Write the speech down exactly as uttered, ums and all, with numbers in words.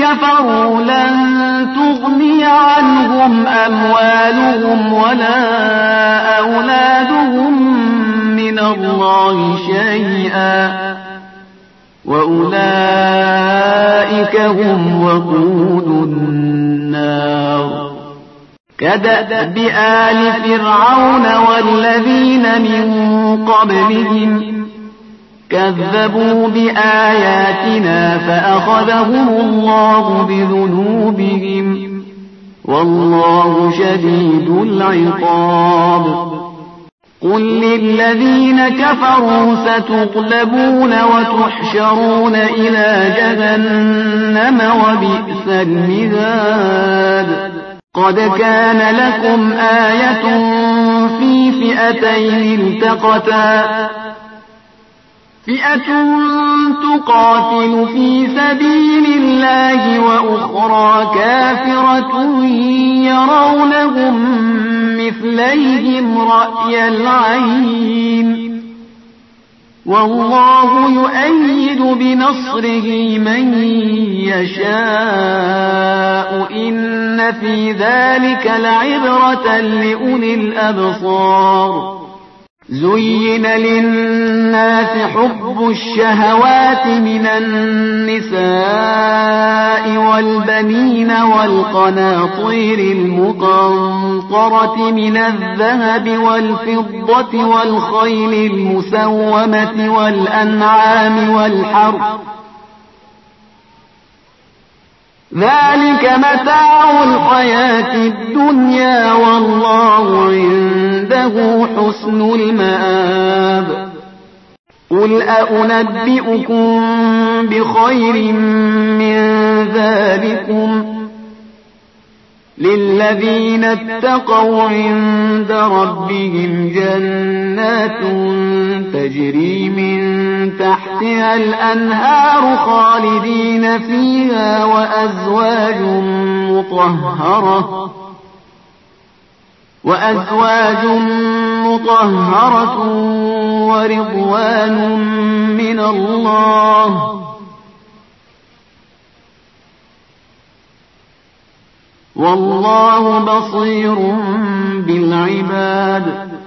كفروا لن تغني عنهم أموالهم ولا أولادهم من الله شيئا وأولئك هم وقود النار. كدأب آل فرعون والذين من قبلهم كذبوا بآياتنا فأخذهم الله بذنوبهم والله شديد العقاب. قل للذين كفروا ستغلبون وتحشرون إلى جهنم وبئس المهاد. قد كان لكم آية في فئتين التقتا فئة تقاتل في سبيل الله وأخرى كافرة يرونهم مثليهم رأي العين والله يؤيد بنصره من يشاء إن في ذلك لعبرة لأولي الأبصار. زين للناس حب الشهوات من النساء والبنين والقناطير المقنطرة من الذهب والفضة والخيل المسومة والأنعام والحرث ذلك متاع الحياة الدنيا والله عنده حسن المآب. قل أأنبئكم بخير من ذلكم للذين اتقوا عند ربهم جنات تجري من تحتها الأنهار خالدين فيها وأزواج مطهرة وأزواج مطهرة ورضوان من الله والله بصير بالعباد.